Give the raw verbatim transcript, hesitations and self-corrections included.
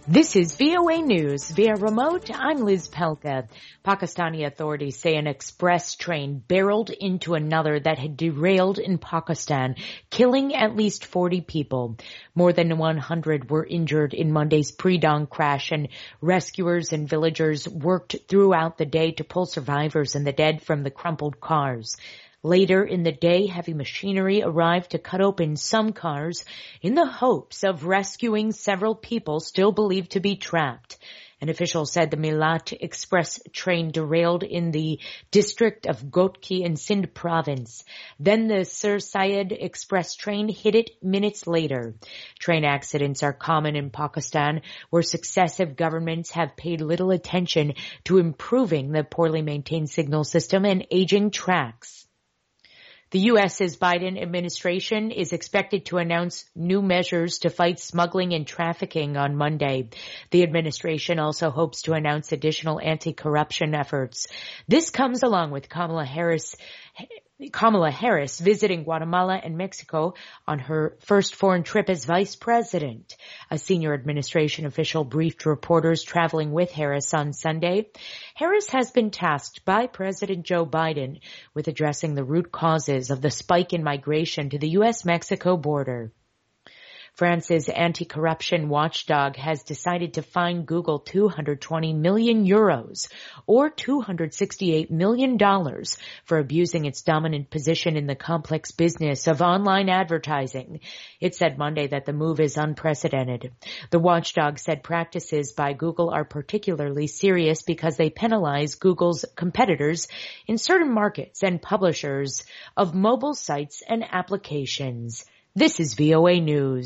This is V O A News. Via remote, I'm Liz Pelka. Pakistani authorities say an express train barreled into another that had derailed in Pakistan, killing at least forty people. More than one hundred were injured in Monday's pre-dawn crash, and rescuers and villagers worked throughout the day to pull survivors and the dead from the crumpled cars. Later in the day, heavy machinery arrived to cut open some cars in the hopes of rescuing several people still believed to be trapped. An official said the Milat Express train derailed in the district of Ghotki in Sindh province. Then the Sir Syed Express train hit it minutes later. Train accidents are common in Pakistan, where successive governments have paid little attention to improving the poorly maintained signal system and aging tracks. The U S's Biden administration is expected to announce new measures to fight smuggling and trafficking on Monday. The administration also hopes to announce additional anti-corruption efforts. This comes along with Kamala Harris Kamala Harris visiting Guatemala and Mexico on her first foreign trip as vice president. A senior administration official briefed reporters traveling with Harris on Sunday. Harris has been tasked by President Joe Biden with addressing the root causes of the spike in migration to the U S Mexico border. France's anti-corruption watchdog has decided to fine Google two hundred twenty million euros or two hundred sixty-eight million dollars for abusing its dominant position in the complex business of online advertising. It said Monday that the move is unprecedented. The watchdog said practices by Google are particularly serious because they penalize Google's competitors in certain markets and publishers of mobile sites and applications. This is V O A News.